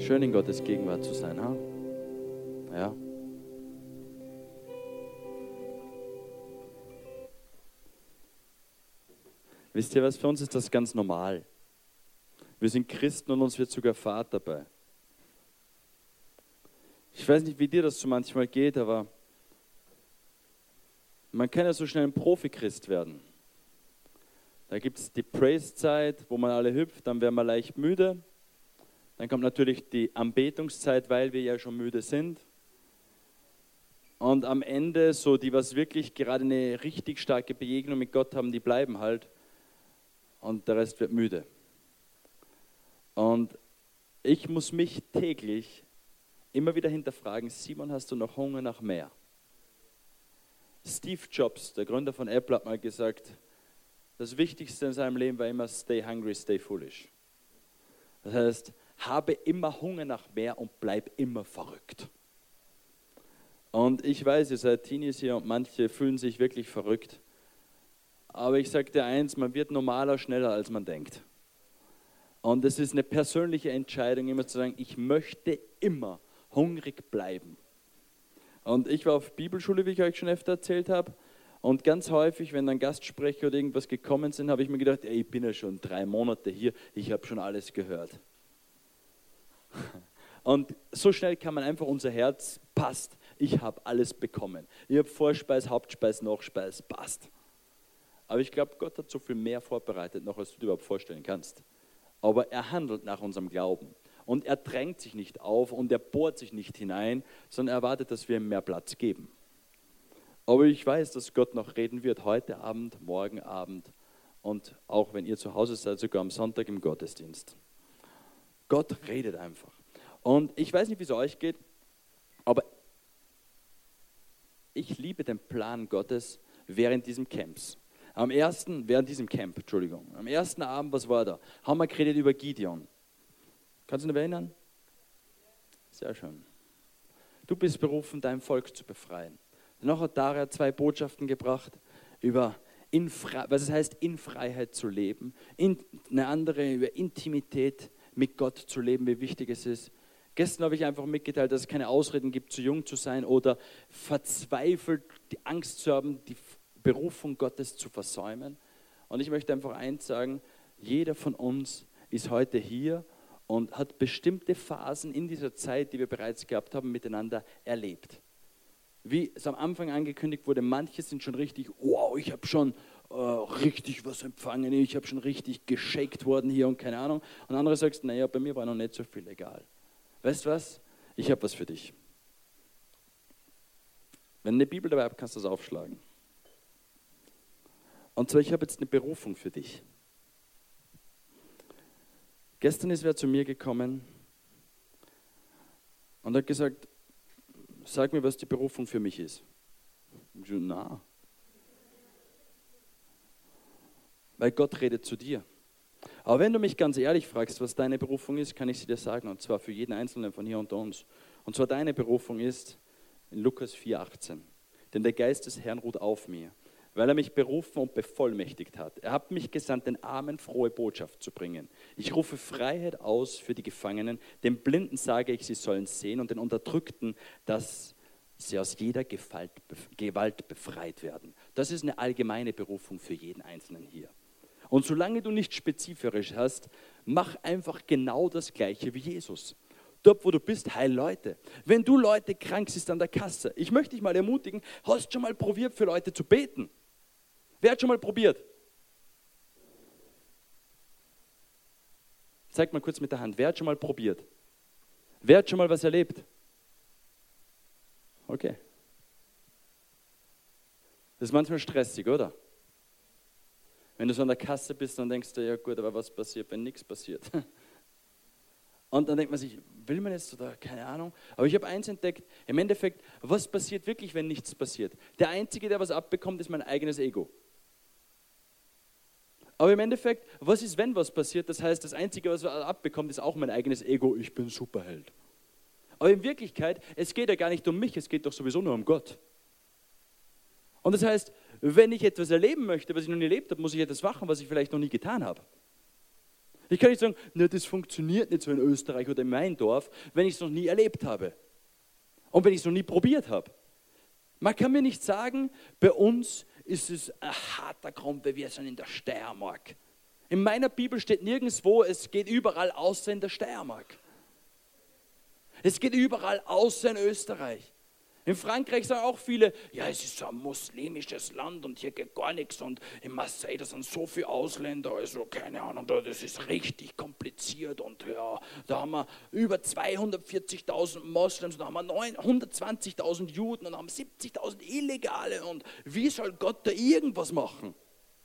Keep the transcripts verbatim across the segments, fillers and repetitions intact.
Schön in Gottes Gegenwart zu sein, ha? Ja. Wisst ihr was, für uns ist das ganz normal. Wir sind Christen und uns wird sogar Fahrt dabei. Ich weiß nicht, wie dir das so manchmal geht, aber man kann ja so schnell ein Profi-Christ werden. Da gibt es die Praise-Zeit, wo man alle hüpft, dann werden wir leicht müde. Dann kommt natürlich die Anbetungszeit, weil wir ja schon müde sind. Und am Ende, so die, was wirklich gerade eine richtig starke Begegnung mit Gott haben, die bleiben halt. Und der Rest wird müde. Und ich muss mich täglich immer wieder hinterfragen, Simon, hast du noch Hunger nach mehr? Steve Jobs, der Gründer von Apple, hat mal gesagt, das Wichtigste in seinem Leben war immer stay hungry, stay foolish. Das heißt, habe immer Hunger nach mehr und bleib immer verrückt. Und ich weiß, ihr seid Teenies hier und manche fühlen sich wirklich verrückt. Aber ich sage dir eins, man wird normaler, schneller, als man denkt. Und es ist eine persönliche Entscheidung, immer zu sagen, ich möchte immer hungrig bleiben. Und ich war auf Bibelschule, wie ich euch schon öfter erzählt habe. Und ganz häufig, wenn dann Gastsprecher oder irgendwas gekommen sind, habe ich mir gedacht, ey, ich bin ja schon drei Monate hier, ich habe schon alles gehört. Und so schnell kann man einfach, unser Herz passt, ich habe alles bekommen. Ich habe Vorspeis, Hauptspeis, Nachspeis, passt. Aber ich glaube, Gott hat so viel mehr vorbereitet, noch als du dir überhaupt vorstellen kannst. Aber er handelt nach unserem Glauben. Und er drängt sich nicht auf und er bohrt sich nicht hinein, sondern er erwartet, dass wir ihm mehr Platz geben. Aber ich weiß, dass Gott noch reden wird, heute Abend, morgen Abend und auch wenn ihr zu Hause seid, sogar am Sonntag im Gottesdienst. Gott redet einfach. Und ich weiß nicht, wie es euch geht, aber ich liebe den Plan Gottes während diesem Camps. Am ersten, während diesem Camp, Entschuldigung, am ersten Abend, was war da? Haben wir geredet über Gideon. Kannst du dich noch erinnern? Sehr schön. Du bist berufen, dein Volk zu befreien. Danach hat Daria zwei Botschaften gebracht über, in Fre- was es heißt, in Freiheit zu leben. In, eine andere über Intimität mit Gott zu leben, wie wichtig es ist. Gestern habe ich einfach mitgeteilt, dass es keine Ausreden gibt, zu jung zu sein oder verzweifelt die Angst zu haben, die Berufung Gottes zu versäumen. Und ich möchte einfach eins sagen, jeder von uns ist heute hier und hat bestimmte Phasen in dieser Zeit, die wir bereits gehabt haben, miteinander erlebt. Wie es am Anfang angekündigt wurde, manche sind schon richtig, wow, ich habe schon äh, richtig was empfangen, ich habe schon richtig geshakt worden hier und keine Ahnung. Und andere sagst, naja, bei mir war noch nicht so viel egal. Weißt du was? Ich habe was für dich. Wenn du eine Bibel dabei hast, kannst du das aufschlagen. Und zwar, ich habe jetzt eine Berufung für dich. Gestern ist wer zu mir gekommen und hat gesagt, sag mir, was die Berufung für mich ist. Ich so, na. Weil Gott redet zu dir. Aber wenn du mich ganz ehrlich fragst, was deine Berufung ist, kann ich sie dir sagen, und zwar für jeden Einzelnen von hier unter uns. Und zwar deine Berufung ist in Lukas vier achtzehn. Denn der Geist des Herrn ruht auf mir, weil er mich berufen und bevollmächtigt hat. Er hat mich gesandt, den Armen frohe Botschaft zu bringen. Ich rufe Freiheit aus für die Gefangenen, den Blinden sage ich, sie sollen sehen und den Unterdrückten, dass sie aus jeder Gewalt befreit werden. Das ist eine allgemeine Berufung für jeden Einzelnen hier. Und solange du nicht spezifisch hast, mach einfach genau das Gleiche wie Jesus. Dort, wo du bist, heil Leute. Wenn du Leute krank siehst an der Kasse, ich möchte dich mal ermutigen, hast du schon mal probiert, für Leute zu beten? Wer hat schon mal probiert? Zeig mal kurz mit der Hand, wer hat schon mal probiert? Wer hat schon mal was erlebt? Okay. Das ist manchmal stressig, oder? Wenn du so an der Kasse bist, dann denkst du, ja gut, aber was passiert, wenn nichts passiert? Und dann denkt man sich, will man jetzt oder keine Ahnung. Aber ich habe eins entdeckt, im Endeffekt, was passiert wirklich, wenn nichts passiert? Der Einzige, der was abbekommt, ist mein eigenes Ego. Aber im Endeffekt, was ist, wenn was passiert? Das heißt, das Einzige, was man abbekommt, ist auch mein eigenes Ego. Ich bin Superheld. Aber in Wirklichkeit, es geht ja gar nicht um mich, es geht doch sowieso nur um Gott. Und das heißt, wenn ich etwas erleben möchte, was ich noch nie erlebt habe, muss ich etwas machen, was ich vielleicht noch nie getan habe. Ich kann nicht sagen, ne, das funktioniert nicht so in Österreich oder in meinem Dorf, wenn ich es noch nie erlebt habe und wenn ich es noch nie probiert habe. Man kann mir nicht sagen, bei uns ist es ein harter Grund, weil wir sind in der Steiermark. In meiner Bibel steht nirgendwo, es geht überall außer in der Steiermark. Es geht überall außer in Österreich. In Frankreich sagen auch viele, ja, es ist so ein muslimisches Land und hier geht gar nichts. Und in Marseille, da sind so viele Ausländer, also keine Ahnung, das ist richtig kompliziert. Und ja, da haben wir über zweihundertvierzigtausend Moslems, da haben wir hundertzwanzigtausend Juden und haben siebzigtausend Illegale. Und wie soll Gott da irgendwas machen?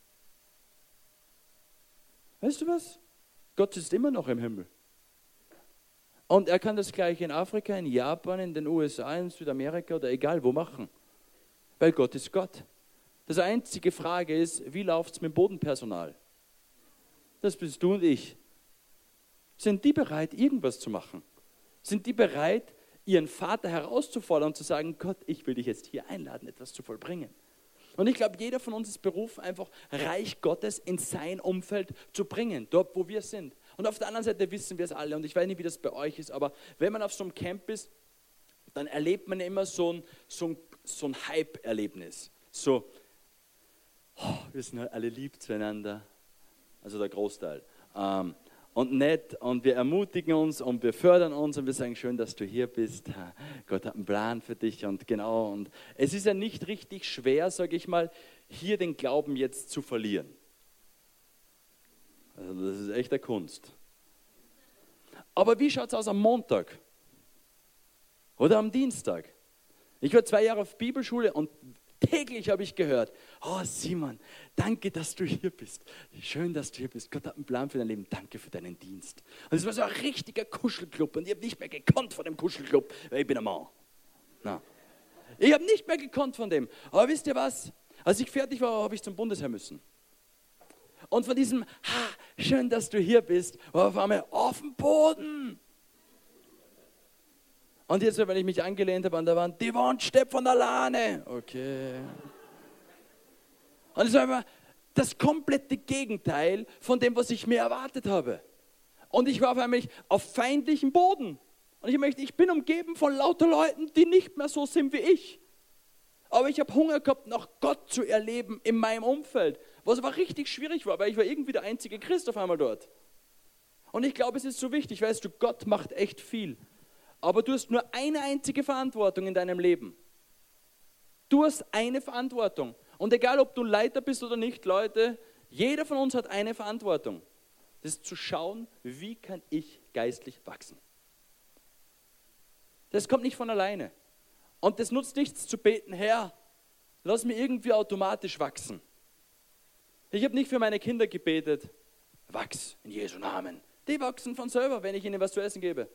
Weißt du was? Gott ist immer noch im Himmel. Und er kann das gleiche in Afrika, in Japan, in den U S A, in Südamerika oder egal wo machen. Weil Gott ist Gott. Das einzige Frage ist, wie läuft es mit dem Bodenpersonal? Das bist du und ich. Sind die bereit, irgendwas zu machen? Sind die bereit, ihren Vater herauszufordern und zu sagen, Gott, ich will dich jetzt hier einladen, etwas zu vollbringen? Und ich glaube, jeder von uns ist berufen, einfach Reich Gottes in sein Umfeld zu bringen, dort, wo wir sind. Und auf der anderen Seite wissen wir es alle, und ich weiß nicht, wie das bei euch ist, aber wenn man auf so einem Camp ist, dann erlebt man immer so ein, so ein, so ein Hype-Erlebnis. So, oh, wir sind halt alle lieb zueinander, also der Großteil. Ähm, und nett, und wir ermutigen uns und wir fördern uns und wir sagen, schön, dass du hier bist. Gott hat einen Plan für dich und genau. Und es ist ja nicht richtig schwer, sage ich mal, hier den Glauben jetzt zu verlieren. Also das ist echt eine Kunst. Aber wie schaut es aus am Montag? Oder am Dienstag? Ich war zwei Jahre auf Bibelschule und täglich habe ich gehört, oh Simon, danke, dass du hier bist. Schön, dass du hier bist. Gott hat einen Plan für dein Leben. Danke für deinen Dienst. Und es war so ein richtiger Kuschelclub und ich habe nicht mehr gekonnt von dem Kuschelclub, weil ich bin ein Mann. Na. Ich habe nicht mehr gekonnt von dem. Aber wisst ihr was? Als ich fertig war, habe ich zum Bundesheer müssen. Und von diesem, ha, schön, dass du hier bist, war auf einmal auf dem Boden. Und jetzt, wenn ich mich angelehnt habe an der Wand, die Wand steht von alleine. Okay. Und es war immer das komplette Gegenteil von dem, was ich mir erwartet habe. Und ich war auf einmal auf feindlichem Boden. Und ich möchte, ich bin umgeben von lauter Leuten, die nicht mehr so sind wie ich. Aber ich habe Hunger gehabt, nach Gott zu erleben in meinem Umfeld. Was aber richtig schwierig war, weil ich war irgendwie der einzige Christ auf einmal dort. Und ich glaube, es ist so wichtig, weißt du, Gott macht echt viel. Aber du hast nur eine einzige Verantwortung in deinem Leben. Du hast eine Verantwortung. Und egal, ob du Leiter bist oder nicht, Leute, jeder von uns hat eine Verantwortung. Das ist zu schauen, wie kann ich geistlich wachsen. Das kommt nicht von alleine. Und das nutzt nichts zu beten, Herr, lass mich irgendwie automatisch wachsen. Ich habe nicht für meine Kinder gebetet, wachs in Jesu Namen. Die wachsen von selber, wenn ich ihnen was zu essen gebe.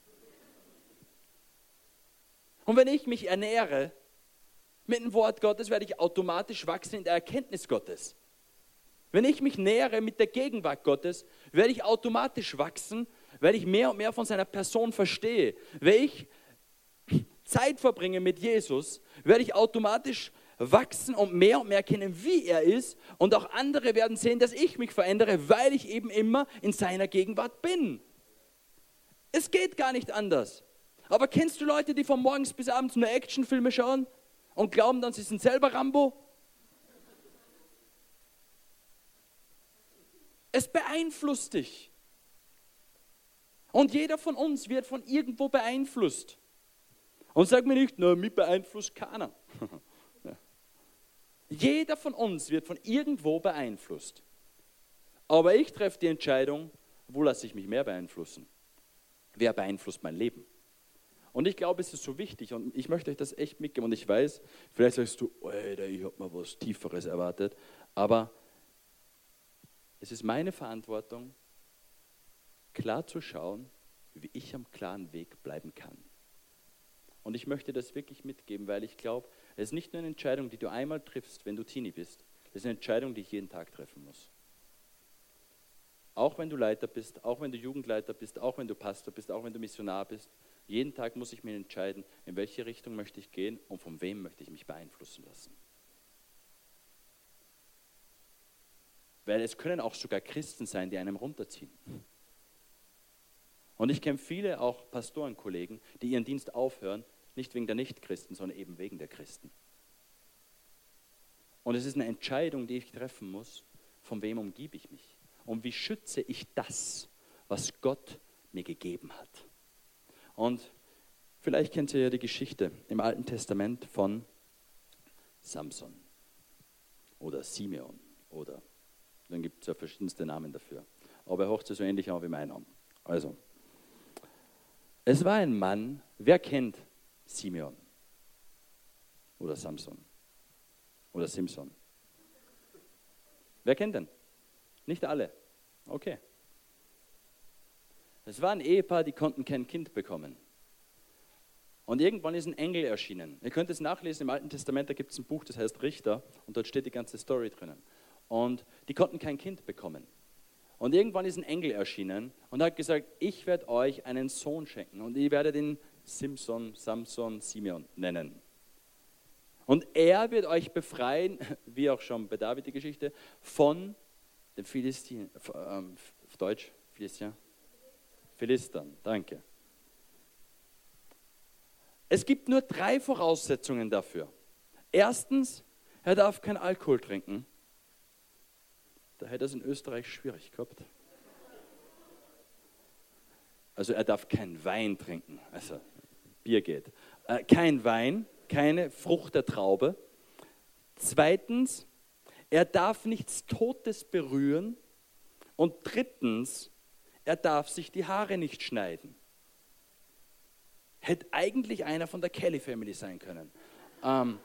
Und wenn ich mich ernähre mit dem Wort Gottes, werde ich automatisch wachsen in der Erkenntnis Gottes. Wenn ich mich nähere mit der Gegenwart Gottes, werde ich automatisch wachsen, weil ich mehr und mehr von seiner Person verstehe. Wenn ich Zeit verbringe mit Jesus, werde ich automatisch wachsen und mehr und mehr kennen, wie er ist. Und auch andere werden sehen, dass ich mich verändere, weil ich eben immer in seiner Gegenwart bin. Es geht gar nicht anders. Aber kennst du Leute, die von morgens bis abends nur Actionfilme schauen und glauben dann, sie sind selber Rambo? Es beeinflusst dich. Und jeder von uns wird von irgendwo beeinflusst. Und sag mir nicht, na, mich beeinflusst keiner. Ja. Jeder von uns wird von irgendwo beeinflusst. Aber ich treffe die Entscheidung, wo lasse ich mich mehr beeinflussen? Wer beeinflusst mein Leben? Und ich glaube, es ist so wichtig und ich möchte euch das echt mitgeben. Und ich weiß, vielleicht sagst du, Alter, ich habe mal was Tieferes erwartet. Aber es ist meine Verantwortung, klar zu schauen, wie ich am klaren Weg bleiben kann. Und ich möchte das wirklich mitgeben, weil ich glaube, es ist nicht nur eine Entscheidung, die du einmal triffst, wenn du Teenie bist. Es ist eine Entscheidung, die ich jeden Tag treffen muss. Auch wenn du Leiter bist, auch wenn du Jugendleiter bist, auch wenn du Pastor bist, auch wenn du Missionar bist. Jeden Tag muss ich mir entscheiden, in welche Richtung möchte ich gehen und von wem möchte ich mich beeinflussen lassen. Weil es können auch sogar Christen sein, die einem runterziehen. Und ich kenne viele auch Pastorenkollegen, die ihren Dienst aufhören, nicht wegen der Nichtchristen, sondern eben wegen der Christen. Und es ist eine Entscheidung, die ich treffen muss, von wem umgebe ich mich und wie schütze ich das, was Gott mir gegeben hat. Und vielleicht kennt ihr ja die Geschichte im Alten Testament von Samson oder Simeon oder dann gibt es ja verschiedenste Namen dafür. Aber er hört sich so ähnlich an wie mein Name. Also, es war ein Mann, wer kennt Simeon oder Samson oder Simson? Wer kennt den? Nicht alle. Okay. Es war ein Ehepaar, die konnten kein Kind bekommen. Und irgendwann ist ein Engel erschienen. Ihr könnt es nachlesen im Alten Testament, da gibt es ein Buch, das heißt Richter, und dort steht die ganze Story drinnen. Und die konnten kein Kind bekommen. Und irgendwann ist ein Engel erschienen und hat gesagt, ich werde euch einen Sohn schenken und ihr werdet ihn Simson, Samson, Simeon nennen. Und er wird euch befreien, wie auch schon bei David die Geschichte, von den Philistinen, ähm, auf Deutsch, Philistier? Philistern, danke. Es gibt nur drei Voraussetzungen dafür. Erstens, er darf kein Alkohol trinken. Da hätte er es in Österreich schwierig gehabt. Also er darf kein Wein trinken, also Bier geht. Äh, kein Wein, keine Frucht der Traube. Zweitens, er darf nichts Totes berühren. Und drittens, er darf sich die Haare nicht schneiden. Hätte eigentlich einer von der Kelly Family sein können. Ähm,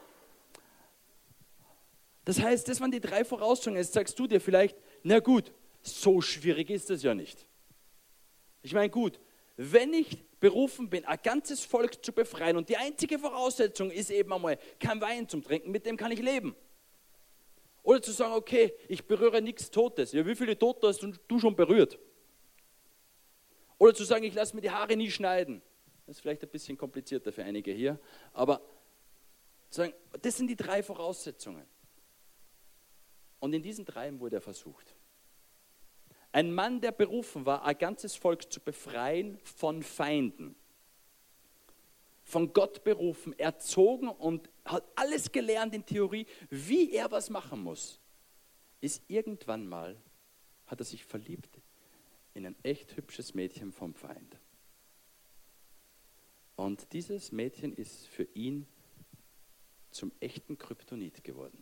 Das heißt, das waren die drei Voraussetzungen. Jetzt sagst du dir vielleicht, na gut, so schwierig ist das ja nicht. Ich meine, gut, wenn ich berufen bin, ein ganzes Volk zu befreien und die einzige Voraussetzung ist eben einmal kein Wein zum Trinken, mit dem kann ich leben. Oder zu sagen, okay, ich berühre nichts Totes. Ja, wie viele Tote hast du schon berührt? Oder zu sagen, ich lasse mir die Haare nie schneiden. Das ist vielleicht ein bisschen komplizierter für einige hier, aber zu sagen, das sind die drei Voraussetzungen. Und in diesen dreien wurde er versucht. Ein Mann, der berufen war, ein ganzes Volk zu befreien von Feinden. Von Gott berufen, erzogen und hat alles gelernt in Theorie, wie er was machen muss. Ist irgendwann mal, hat er sich verliebt in ein echt hübsches Mädchen vom Feind. Und dieses Mädchen ist für ihn zum echten Kryptonit geworden.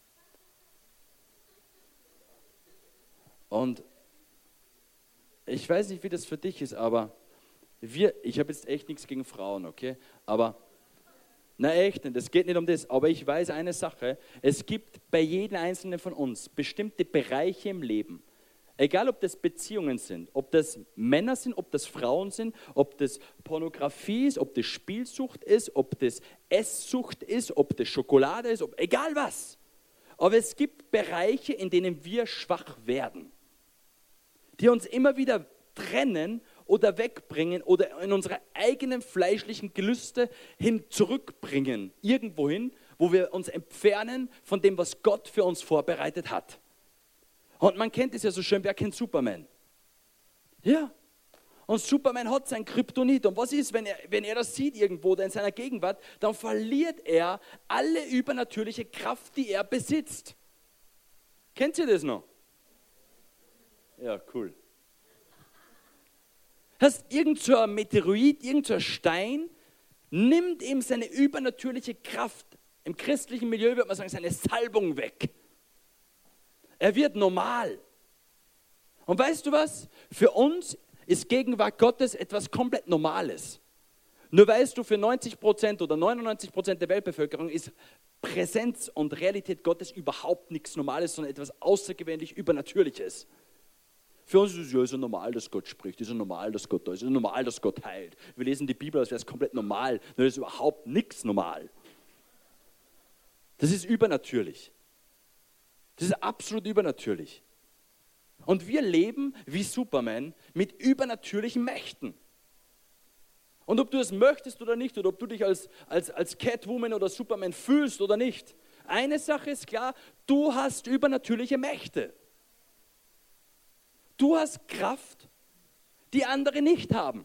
Und ich weiß nicht, wie das für dich ist, aber wir, ich habe jetzt echt nichts gegen Frauen, okay? Aber, na echt, es geht nicht um das, aber ich weiß eine Sache, es gibt bei jedem Einzelnen von uns bestimmte Bereiche im Leben, egal ob das Beziehungen sind, ob das Männer sind, ob das Frauen sind, ob das Pornografie ist, ob das Spielsucht ist, ob das Esssucht ist, ob das Schokolade ist, ob, egal was. Aber es gibt Bereiche, in denen wir schwach werden, die uns immer wieder trennen oder wegbringen oder in unsere eigenen fleischlichen Gelüste hin zurückbringen, irgendwohin, wo wir uns entfernen von dem, was Gott für uns vorbereitet hat. Und man kennt es ja so schön, wer kennt Superman? Ja. Und Superman hat sein Kryptonit. Und was ist, wenn er, wenn er das sieht irgendwo oder in seiner Gegenwart, dann verliert er alle übernatürliche Kraft, die er besitzt. Kennt ihr das noch? Ja, cool. Das heißt, irgend so ein Meteorit, irgend so ein Stein nimmt ihm seine übernatürliche Kraft. Im christlichen Milieu würde man sagen, seine Salbung weg. Er wird normal. Und weißt du was? Für uns ist Gegenwart Gottes etwas komplett Normales. Nur weißt du, für neunzig Prozent oder neunundneunzig Prozent der Weltbevölkerung ist Präsenz und Realität Gottes überhaupt nichts Normales, sondern etwas außergewöhnlich Übernatürliches. Für uns ist es ja so normal, dass Gott spricht, es ist normal, dass Gott da ist, es ist normal, dass Gott heilt. Wir lesen die Bibel, als wäre es komplett normal, nur das ist überhaupt nichts normal. Das ist übernatürlich. Das ist absolut übernatürlich. Und wir leben wie Superman mit übernatürlichen Mächten. Und ob du es möchtest oder nicht, oder ob du dich als, als, als Catwoman oder Superman fühlst oder nicht, eine Sache ist klar, du hast übernatürliche Mächte. Du hast Kraft, die andere nicht haben.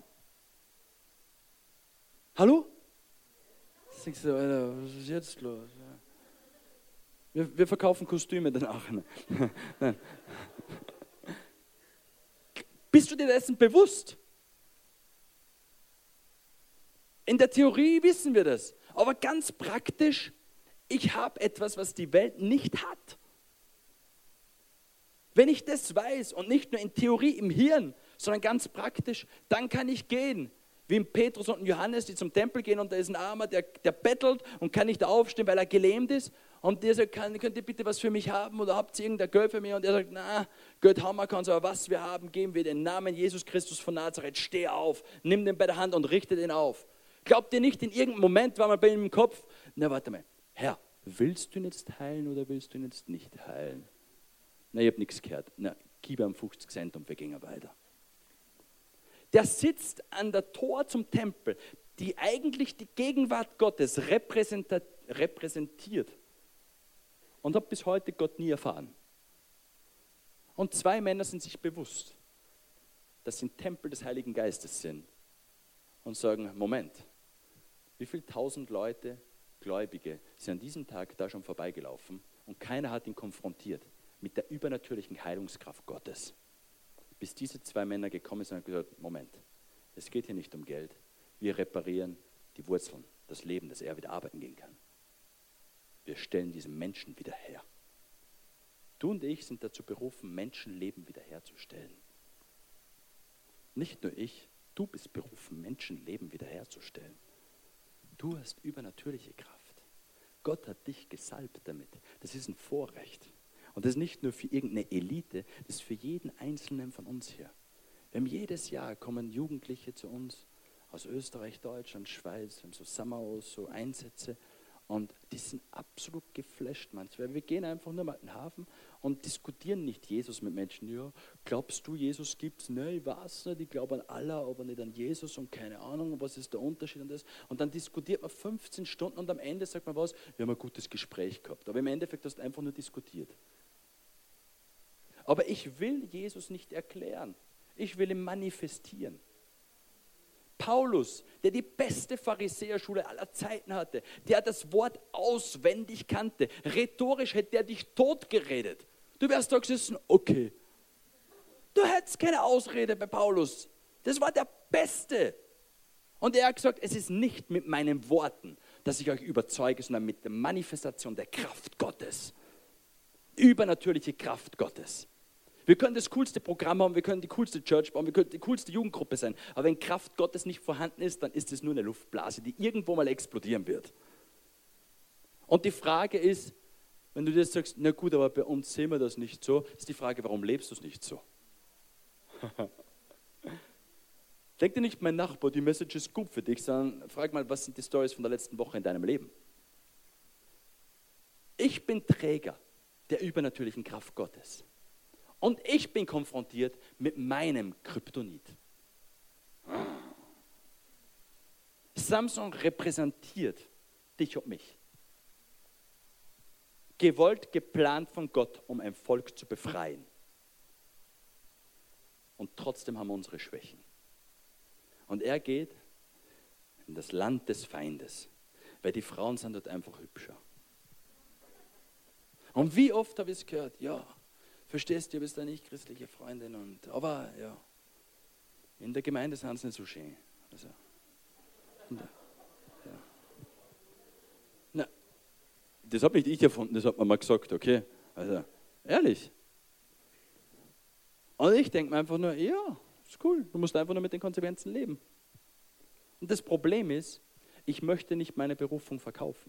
Hallo? Ich so, Alter, was ist jetzt los? Wir, wir verkaufen Kostüme danach. Nein. Bist du dir dessen bewusst? In der Theorie wissen wir das, aber ganz praktisch, ich habe etwas, was die Welt nicht hat. Wenn ich das weiß und nicht nur in Theorie im Hirn, sondern ganz praktisch, dann kann ich gehen. Wie ein Petrus und ein Johannes, die zum Tempel gehen und da ist ein Armer, der, der bettelt und kann nicht aufstehen, weil er gelähmt ist. Und der sagt, kann, könnt ihr bitte was für mich haben oder habt ihr irgendein Geld für mich? Und er sagt, na, Geld haben wir keins, aber was wir haben, geben wir den Namen Jesus Christus von Nazareth. Steh auf, nimm den bei der Hand und richte den auf. Glaubt ihr nicht, in irgendeinem Moment war man bei ihm im Kopf, na warte mal, Herr, willst du ihn jetzt heilen oder willst du ihn jetzt nicht heilen? Na, ich habe nichts gehört. Na, gib ihm fünfzig Cent und wir gehen weiter. Der sitzt an der Tor zum Tempel, die eigentlich die Gegenwart Gottes repräsentiert und hat bis heute Gott nie erfahren. Und zwei Männer sind sich bewusst, dass sie ein Tempel des Heiligen Geistes sind und sagen, Moment, wie viele tausend Leute, Gläubige, sind an diesem Tag da schon vorbeigelaufen und keiner hat ihn konfrontiert mit der übernatürlichen Heilungskraft Gottes. Bis diese zwei Männer gekommen sind und gesagt, Moment, es geht hier nicht um Geld, wir reparieren die Wurzeln, das Leben, dass er wieder arbeiten gehen kann. Wir stellen diesen Menschen wieder her. Du und ich sind dazu berufen, Menschenleben wiederherzustellen. Nicht nur ich, du bist berufen, Menschenleben wiederherzustellen. Du hast übernatürliche Kraft. Gott hat dich gesalbt damit. Das ist ein Vorrecht. Und das ist nicht nur für irgendeine Elite, das ist für jeden Einzelnen von uns hier. Wir haben jedes Jahr kommen Jugendliche zu uns aus Österreich, Deutschland, Schweiz, wir haben so Summer-Aus, so Einsätze. Und die sind absolut geflasht manchmal. Wir gehen einfach nur mal in den Hafen und diskutieren nicht Jesus mit Menschen. Ja, glaubst du, Jesus gibt es? Nein, ich weiß nicht. Ich glaube an Allah, aber nicht an Jesus und keine Ahnung, was ist der Unterschied an das? Und dann diskutiert man fünfzehn Stunden und am Ende sagt man was, wir haben ein gutes Gespräch gehabt. Aber im Endeffekt hast du einfach nur diskutiert. Aber ich will Jesus nicht erklären. Ich will ihn manifestieren. Paulus, der die beste Pharisäerschule aller Zeiten hatte, der das Wort auswendig kannte, rhetorisch hätte er dich totgeredet. Du wärst da gesessen, okay. Du hättest keine Ausrede bei Paulus. Das war der Beste. Und er hat gesagt, es ist nicht mit meinen Worten, dass ich euch überzeuge, sondern mit der Manifestation der Kraft Gottes. Übernatürliche Kraft Gottes. Wir können das coolste Programm haben, wir können die coolste Church bauen, wir können die coolste Jugendgruppe sein. Aber wenn Kraft Gottes nicht vorhanden ist, dann ist es nur eine Luftblase, die irgendwo mal explodieren wird. Und die Frage ist, wenn du dir sagst, na gut, aber bei uns sehen wir das nicht so, ist die Frage, warum lebst du es nicht so? Denk dir nicht, mein Nachbar, die Message ist gut für dich, sondern frag mal, was sind die Stories von der letzten Woche in deinem Leben? Ich bin Träger der übernatürlichen Kraft Gottes. Und ich bin konfrontiert mit meinem Kryptonit. Samson repräsentiert dich und mich. Gewollt, geplant von Gott, um ein Volk zu befreien. Und trotzdem haben wir unsere Schwächen. Und er geht in das Land des Feindes, weil die Frauen sind dort einfach hübscher. Und wie oft habe ich es gehört, ja, verstehst du, du bist eine nicht christliche Freundin, und, aber ja, in der Gemeinde sind sie nicht so schön. Also, der, ja. Na, das habe nicht ich erfunden, das hat man mal gesagt, okay? Also, ehrlich. Und ich denke mir einfach nur, ja, ist cool, du musst einfach nur mit den Konsequenzen leben. Und das Problem ist, ich möchte nicht meine Berufung verkaufen.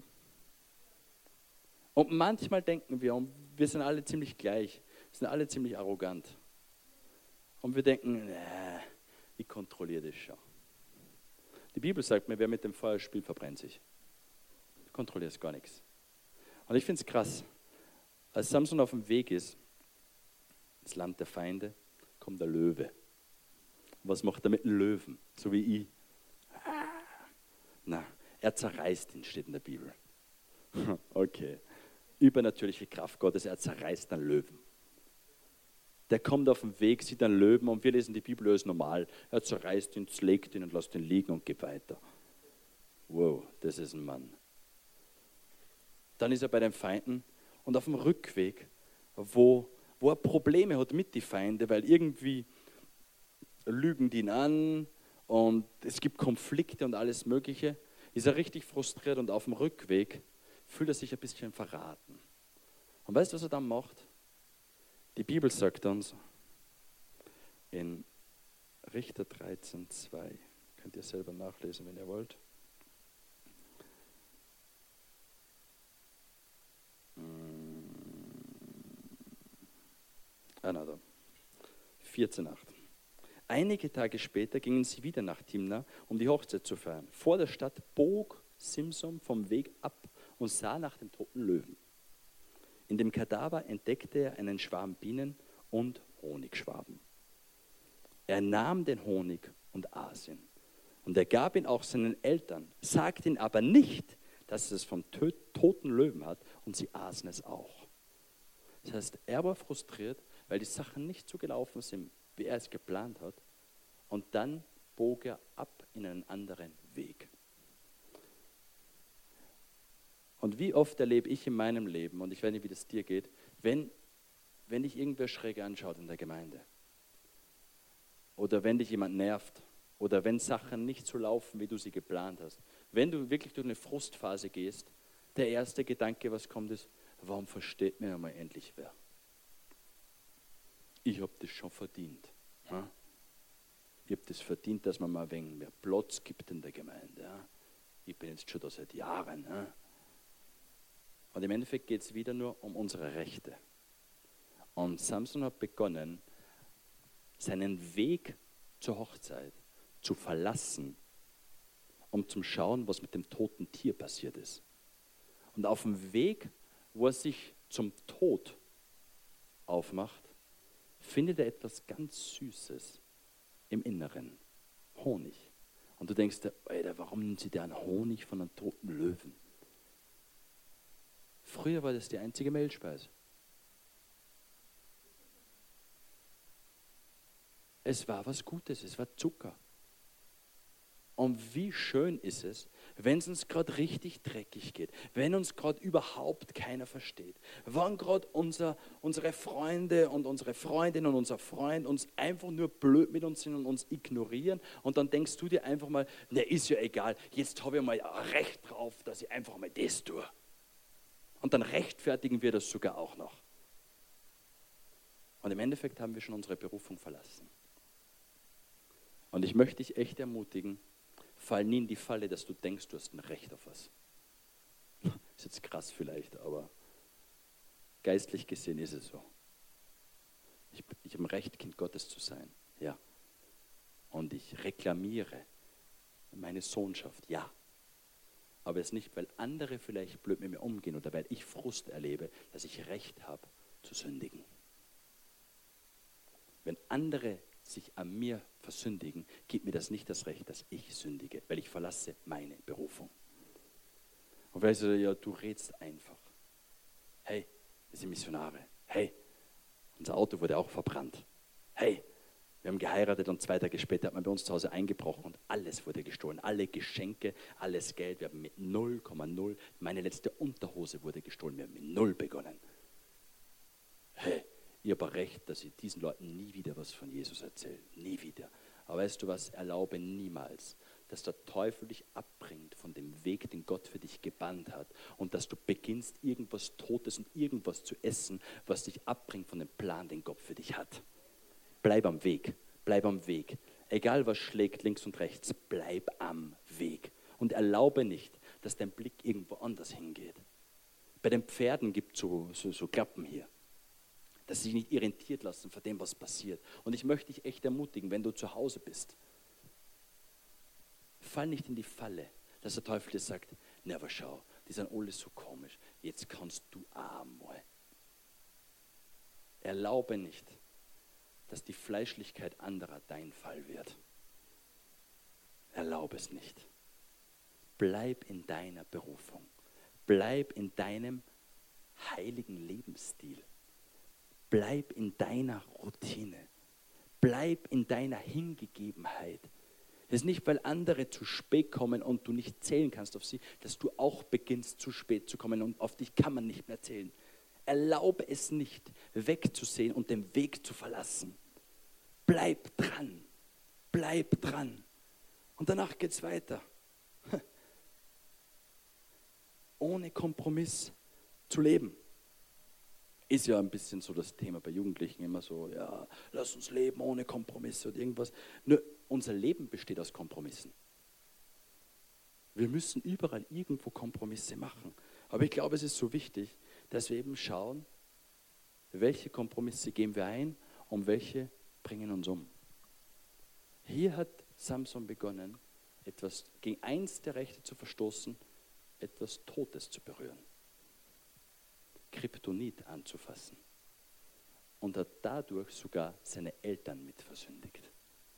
Und manchmal denken wir, und wir sind alle ziemlich gleich, sind alle ziemlich arrogant. Und wir denken, äh, ich kontrolliere das schon. Die Bibel sagt mir, wer mit dem Feuer spielt, verbrennt sich. Du kontrollierst gar nichts. Und ich finde es krass, als Samson auf dem Weg ist, ins Land der Feinde, kommt der Löwe. Was macht er mit dem Löwen? So wie ich. Na, er zerreißt ihn, steht in der Bibel. Okay. Übernatürliche Kraft Gottes, er zerreißt einen Löwen. Der kommt auf den Weg, sieht einen Löwen und wir lesen die Bibel als normal. Er zerreißt ihn, zerlegt ihn und lässt ihn liegen und geht weiter. Wow, das ist ein Mann. Dann ist er bei den Feinden und auf dem Rückweg, wo, wo er Probleme hat mit den Feinden, weil irgendwie lügen die ihn an und es gibt Konflikte und alles Mögliche, ist er richtig frustriert und auf dem Rückweg fühlt er sich ein bisschen verraten. Und weißt du, was er dann macht? Die Bibel sagt uns in Richter dreizehn, zwei, könnt ihr selber nachlesen, wenn ihr wollt. Ah, na, da. vierzehn, acht. Einige Tage später gingen sie wieder nach Timna, um die Hochzeit zu feiern. Vor der Stadt bog Simson vom Weg ab und sah nach dem toten Löwen. In dem Kadaver entdeckte er einen Schwarm Bienen und Honigschwaben. Er nahm den Honig und aß ihn. Und er gab ihn auch seinen Eltern, sagte ihnen aber nicht, dass es vom toten Löwen hat, und sie aßen es auch. Das heißt, er war frustriert, weil die Sachen nicht so gelaufen sind, wie er es geplant hat. Und dann bog er ab in einen anderen Weg. Und wie oft erlebe ich in meinem Leben, und ich weiß nicht, wie das dir geht, wenn, wenn dich irgendwer schräg anschaut in der Gemeinde, oder wenn dich jemand nervt, oder wenn Sachen nicht so laufen, wie du sie geplant hast, wenn du wirklich durch eine Frustphase gehst, der erste Gedanke, was kommt, ist, warum versteht mir einmal endlich wer? Ich habe das schon verdient. Ja? Ich habe das verdient, dass man mal ein wenig mehr Platz gibt in der Gemeinde. Ja? Ich bin jetzt schon da seit Jahren. Ja? Und im Endeffekt geht es wieder nur um unsere Rechte. Und Samson hat begonnen, seinen Weg zur Hochzeit zu verlassen, um zu schauen, was mit dem toten Tier passiert ist. Und auf dem Weg, wo er sich zum Tod aufmacht, findet er etwas ganz Süßes im Inneren. Honig. Und du denkst dir, Alter, warum nimmt sie den Honig von einem toten Löwen? Früher war das die einzige Mehlspeise. Es war was Gutes, es war Zucker. Und wie schön ist es, wenn es uns gerade richtig dreckig geht, wenn uns gerade überhaupt keiner versteht, wenn gerade unser, unsere Freunde und unsere Freundin und unser Freund uns einfach nur blöd mit uns sind und uns ignorieren, und dann denkst du dir einfach mal, ne, ist ja egal, jetzt habe ich mal Recht drauf, dass ich einfach mal das tue. Und dann rechtfertigen wir das sogar auch noch. Und im Endeffekt haben wir schon unsere Berufung verlassen. Und ich möchte dich echt ermutigen, fall nie in die Falle, dass du denkst, du hast ein Recht auf was. Ist jetzt krass vielleicht, aber geistlich gesehen ist es so. Ich, ich habe ein Recht, Kind Gottes zu sein, ja. Und ich reklamiere meine Sohnschaft, ja. Aber es nicht, weil andere vielleicht blöd mit mir umgehen oder weil ich Frust erlebe, dass ich Recht habe zu sündigen. Wenn andere sich an mir versündigen, gibt mir das nicht das Recht, dass ich sündige, weil ich verlasse meine Berufung. Und weil du, ja, du redst einfach. Hey, wir sind Missionare. Hey, unser Auto wurde auch verbrannt. Hey, wir haben geheiratet und zwei Tage später hat man bei uns zu Hause eingebrochen und alles wurde gestohlen. Alle Geschenke, alles Geld. Wir haben mit null Komma null, meine letzte Unterhose wurde gestohlen. Wir haben mit null begonnen. Hey, ich habe recht, dass ich diesen Leuten nie wieder was von Jesus erzähle. Nie wieder. Aber weißt du was? Erlaube niemals, dass der Teufel dich abbringt von dem Weg, den Gott für dich gebannt hat. Und dass du beginnst, irgendwas Totes und irgendwas zu essen, was dich abbringt von dem Plan, den Gott für dich hat. Bleib am Weg. Bleib am Weg. Egal was schlägt links und rechts, bleib am Weg. Und erlaube nicht, dass dein Blick irgendwo anders hingeht. Bei den Pferden gibt es so, so, so Klappen hier, dass sie sich nicht irritiert lassen von dem, was passiert. Und ich möchte dich echt ermutigen, wenn du zu Hause bist, fall nicht in die Falle, dass der Teufel dir sagt, na aber schau, die sind alle so komisch, jetzt kannst du auch mal. Erlaube nicht, dass die Fleischlichkeit anderer dein Fall wird. Erlaube es nicht. Bleib in deiner Berufung. Bleib in deinem heiligen Lebensstil. Bleib in deiner Routine. Bleib in deiner Hingegebenheit. Es ist nicht, weil andere zu spät kommen und du nicht zählen kannst auf sie, dass du auch beginnst, zu spät zu kommen und auf dich kann man nicht mehr zählen. Erlaube es nicht, wegzusehen und den Weg zu verlassen. Bleib dran. Bleib dran. Und danach geht es weiter. Ohne Kompromiss zu leben. Ist ja ein bisschen so das Thema bei Jugendlichen, immer so, ja, lass uns leben ohne Kompromisse oder irgendwas. Nur unser Leben besteht aus Kompromissen. Wir müssen überall irgendwo Kompromisse machen. Aber ich glaube, es ist so wichtig, dass wir eben schauen, welche Kompromisse gehen wir ein und welche bringen uns um. Hier hat Samson begonnen, etwas gegen eins der Rechte zu verstoßen, etwas Totes zu berühren. Kryptonit anzufassen und hat dadurch sogar seine Eltern mit versündigt.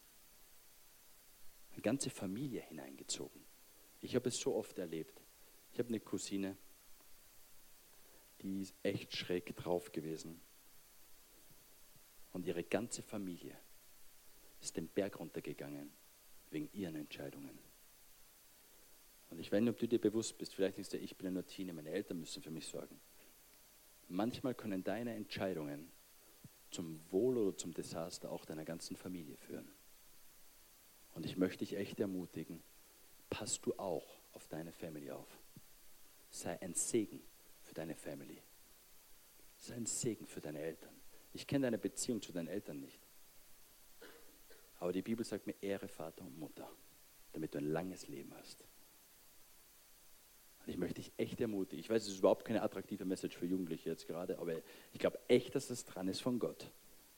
Eine ganze Familie hineingezogen. Ich habe es so oft erlebt. Ich habe eine Cousine, die ist echt schräg drauf gewesen. Und ihre ganze Familie ist den Berg runtergegangen wegen ihren Entscheidungen. Und ich weiß nicht, ob du dir bewusst bist, vielleicht denkst du, ich bin ja nur Teenie, meine Eltern müssen für mich sorgen. Manchmal können deine Entscheidungen zum Wohl oder zum Desaster auch deiner ganzen Familie führen. Und ich möchte dich echt ermutigen, pass du auch auf deine Family auf. Sei ein Segen für deine Family. Sei ein Segen für deine Eltern. Ich kenne deine Beziehung zu deinen Eltern nicht. Aber die Bibel sagt mir, ehre Vater und Mutter, damit du ein langes Leben hast. Ich möchte dich echt ermutigen. Ich weiß, es ist überhaupt keine attraktive Message für Jugendliche jetzt gerade, aber ich glaube echt, dass es dran ist von Gott.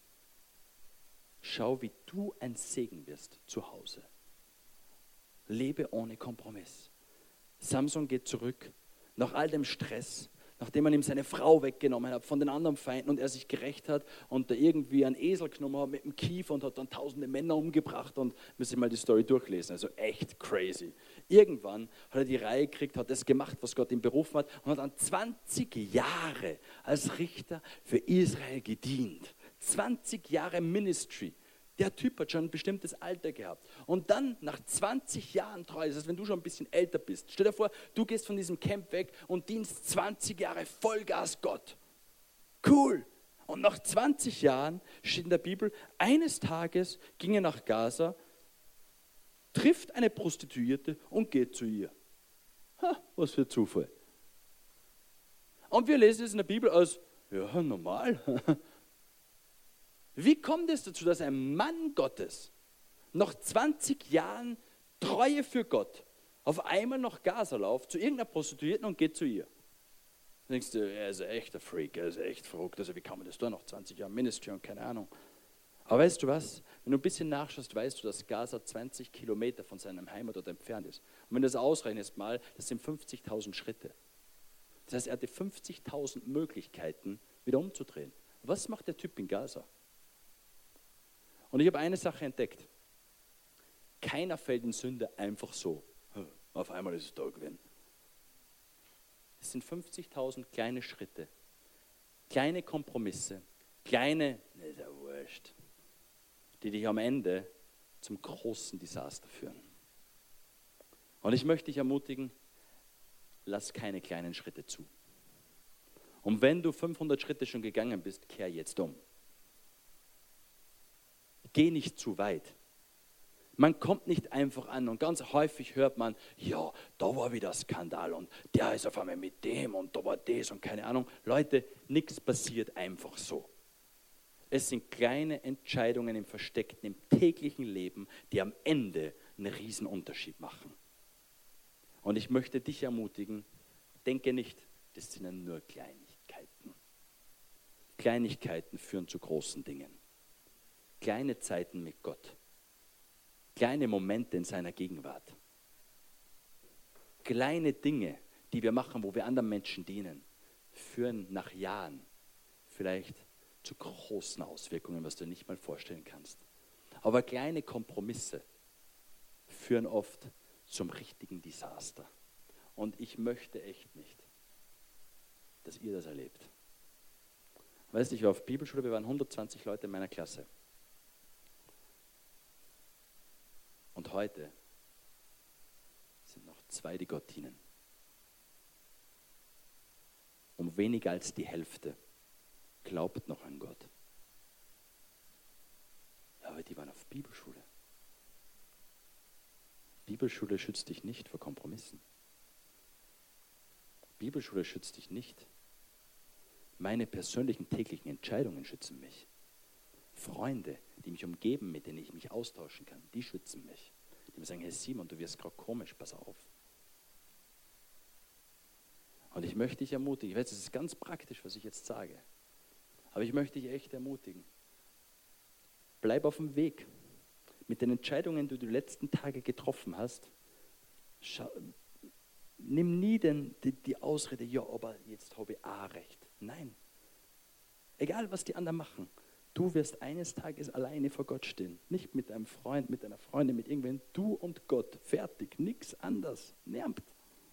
Schau, wie du ein Segen wirst zu Hause. Lebe ohne Kompromiss. Samson geht zurück, nach all dem Stress, nachdem man ihm seine Frau weggenommen hat von den anderen Feinden und er sich gerecht hat und da irgendwie einen Esel genommen hat mit dem Kiefer und hat dann tausende Männer umgebracht und müssen mal die Story durchlesen, also echt crazy. Irgendwann hat er die Reihe gekriegt, hat das gemacht, was Gott ihm berufen hat und hat dann zwanzig Jahre als Richter für Israel gedient. zwanzig Jahre Ministry. Der Typ hat schon ein bestimmtes Alter gehabt. Und dann nach zwanzig Jahren treu, das heißt, wenn du schon ein bisschen älter bist, stell dir vor, du gehst von diesem Camp weg und dienst zwanzig Jahre Vollgas Gott. Cool. Und nach zwanzig Jahren steht in der Bibel, eines Tages ging er nach Gaza, trifft eine Prostituierte und geht zu ihr. Ha, was für Zufall. Und wir lesen es in der Bibel als, ja, normal. Wie kommt es dazu, dass ein Mann Gottes nach zwanzig Jahren Treue für Gott auf einmal nach Gaza läuft, zu irgendeiner Prostituierten und geht zu ihr? Da denkst du, er ist echt ein Freak, er ist echt verrückt, also wie kann man das da nach zwanzig Jahren Ministry und keine Ahnung. Aber weißt du was, wenn du ein bisschen nachschaust, weißt du, dass Gaza zwanzig Kilometer von seinem Heimatort entfernt ist. Und wenn du das ausrechnest mal, das sind fünfzigtausend Schritte. Das heißt, er hatte fünfzigtausend Möglichkeiten, wieder umzudrehen. Was macht der Typ in Gaza? Und ich habe eine Sache entdeckt. Keiner fällt in Sünde einfach so. Auf einmal ist es da gewesen. Es sind fünfzigtausend kleine Schritte, kleine Kompromisse, kleine, das ist ja wurscht, die dich am Ende zum großen Desaster führen. Und ich möchte dich ermutigen, lass keine kleinen Schritte zu. Und wenn du fünfhundert Schritte schon gegangen bist, kehr jetzt um. Geh nicht zu weit. Man kommt nicht einfach an und ganz häufig hört man, ja, da war wieder Skandal und der ist auf einmal mit dem und da war das und keine Ahnung. Leute, nichts passiert einfach so. Es sind kleine Entscheidungen im Versteckten, im täglichen Leben, die am Ende einen riesen Unterschied machen. Und ich möchte dich ermutigen, denke nicht, das sind ja nur Kleinigkeiten. Kleinigkeiten führen zu großen Dingen. Kleine Zeiten mit Gott. Kleine Momente in seiner Gegenwart. Kleine Dinge, die wir machen, wo wir anderen Menschen dienen, führen nach Jahren vielleicht zu großen Auswirkungen, was du nicht mal vorstellen kannst. Aber kleine Kompromisse führen oft zum richtigen Desaster. Und ich möchte echt nicht, dass ihr das erlebt. Weißt du, ich war auf Bibelschule, wir waren hundertzwanzig Leute in meiner Klasse. Und heute sind noch zwei, die Gott dienen. Um weniger als die Hälfte glaubt noch an Gott. Aber die waren auf Bibelschule. Bibelschule schützt dich nicht vor Kompromissen. Bibelschule schützt dich nicht. Meine persönlichen täglichen Entscheidungen schützen mich. Freunde, die mich umgeben, mit denen ich mich austauschen kann, die schützen mich. Die mir sagen, hey Simon, du wirst gerade komisch, pass auf. Und ich möchte dich ermutigen, ich weiß, es ist ganz praktisch, was ich jetzt sage, aber ich möchte dich echt ermutigen. Bleib auf dem Weg. Mit den Entscheidungen, die du die letzten Tage getroffen hast, schau, nimm nie den, die, die Ausrede, ja, aber jetzt habe ich auch recht. Nein. Egal, was die anderen machen, du wirst eines Tages alleine vor Gott stehen. Nicht mit deinem Freund, mit deiner Freundin, mit irgendwen. Du und Gott. Fertig. Nichts anderes. Nervt.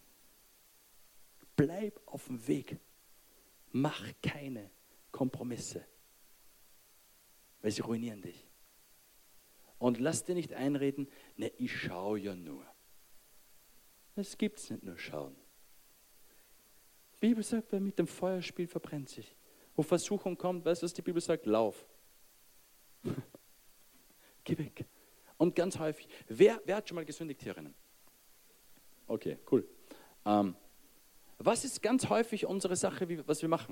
Bleib auf dem Weg. Mach keine Kompromisse. Weil sie ruinieren dich. Und lass dir nicht einreden, ne, ich schaue ja nur. Es gibt's nicht nur schauen. Die Bibel sagt, wer mit dem Feuer spielt, verbrennt sich. Wo Versuchung kommt, weißt du, was die Bibel sagt? Lauf. Geh weg. Und ganz häufig, wer, wer hat schon mal gesündigt hierinnen? Okay, cool. Ähm, was ist ganz häufig unsere Sache, wie, was wir machen?